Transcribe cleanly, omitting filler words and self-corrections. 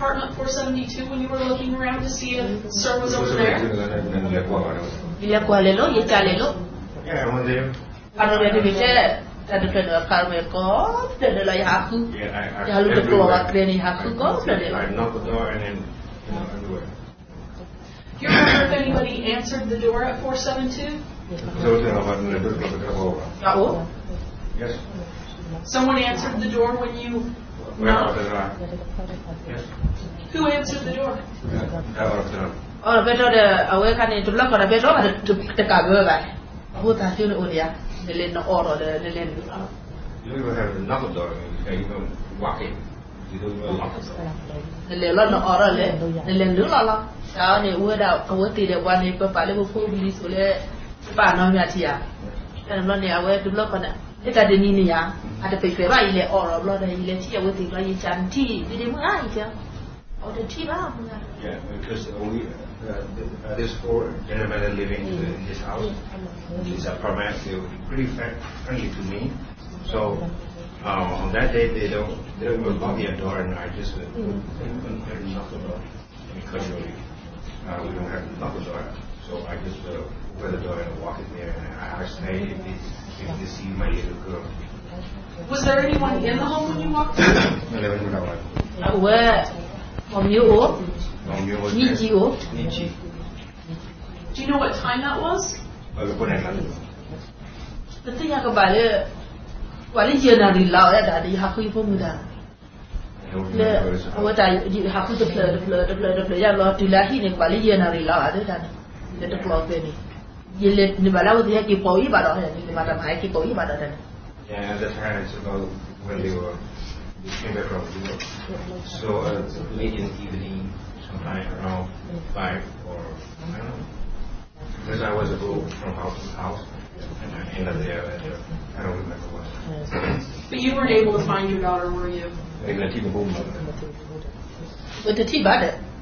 apartment 472 when you were looking around to see if Sir was over there? Dia kualelo, ye chalelo. Yeah, I was there. Ano dia dibite, ada kena karme ko, ada lagi haku. Yeah, Dia lalu keluar kreni haku ko, ada. I knocked the door and then, everywhere. Do you remember if anybody answered the door at 472? Tahu? Yes. Someone answered the door when you knocked? Yes. Who answered the door? Oh, betul ada awal kan itu lah kalau betul ada teka berapa. Aku tak tahu ni dia. Nilai nak orang ada nilai. You don't even have to knock the door. You can walk in. You don't even lock the door. Nilai lah nak orang le. Nilai dulu lah. Kalau ni awal tidak wan ni paling buku beli soleh. Paano niya siya? Ano lo niya awal dulu kan. Kita ada ni ya. Ada perkara ile orang lo dah ile siya awal tinggal di cantik. Jadi mana aja? Oh, the tea lah. Yeah, because we this four gentlemen living in this house. These apartments, they're pretty friendly to me. So on that day they don't even lock the door, and I just knock the door because we don't have to knock the door. So I just open the door and walk in there, and I asked, hey, if they see my little girl. Was there anyone in the home when you walked in? Awal, Omyo, Niji. Do you know what time that was? Betul yang kembali, wali jenari lau ada di hakui pun muda. Le, awak dah di hakui depla yang lo dilahi ni wali jenari lau ada kan? Le depla ni. Jile ni balau dia kipoi balau ni macam hai kipoi balau dan. Yeah, that's right. It's about when they came back from Europe. So late in the evening, sometime around 5 or I don't know. Because I was go from house to house, and I ended up there. I don't remember what. But you weren't able to find your daughter, were you? Maybe I keep a boom. Betul tiba ada.